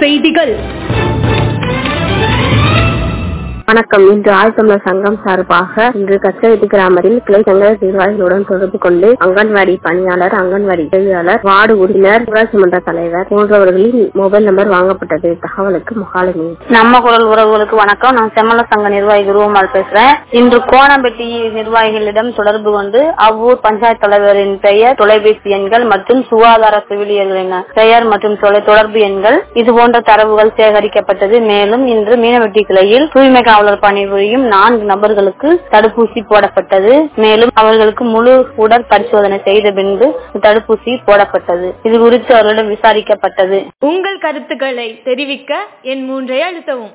செய்திகள். வணக்கம். இன்று ஆழ்தமிழர் சங்கம் சார்பாக இன்று கச்சவெட்டி கிராமத்தில் கிளை சங்க நிர்வாகிகளுடன் தொடர்பு கொண்டு அங்கன்வாடி பணியாளர், அங்கன்வாடி உதவியாளர், வார்டு உறுப்பினர், ஊராட்சி மன்ற தலைவர் போன்றவர்களின் மொபைல் நம்பர் வாங்கப்பட்டது. தகவலுக்கு முகாலமி. நம்ம குரல் உறவுகளுக்கு வணக்கம். நான் செம்மல சங்க நிர்வாகி குருவமால் பேசுறேன். இன்று கோணம்பட்டி நிர்வாகிகளிடம் தொடர்பு கொண்டு அவ்வூர் பஞ்சாயத்து தலைவரின் பெயர், தொலைபேசி எண்கள் மற்றும் சுகாதார செவிலியர்களின் பெயர் மற்றும் தொடர்பு எண்கள் இது போன்ற தரவுகள் சேகரிக்கப்பட்டது. மேலும் இன்று மீனவெட்டி கிளையில் தூய்மை காவலர் பணிபுரியும் 4 நபர்களுக்கு தடுப்பூசி போடப்பட்டது. மேலும் அவர்களுக்கு முழு உடற் பரிசோதனை செய்த பின்பு தடுப்பூசி போடப்பட்டது. இது குறித்து அவர்களிடம் விசாரிக்கப்பட்டது. உங்கள் கருத்துக்களை தெரிவிக்க எண் 3 அழுத்தவும்.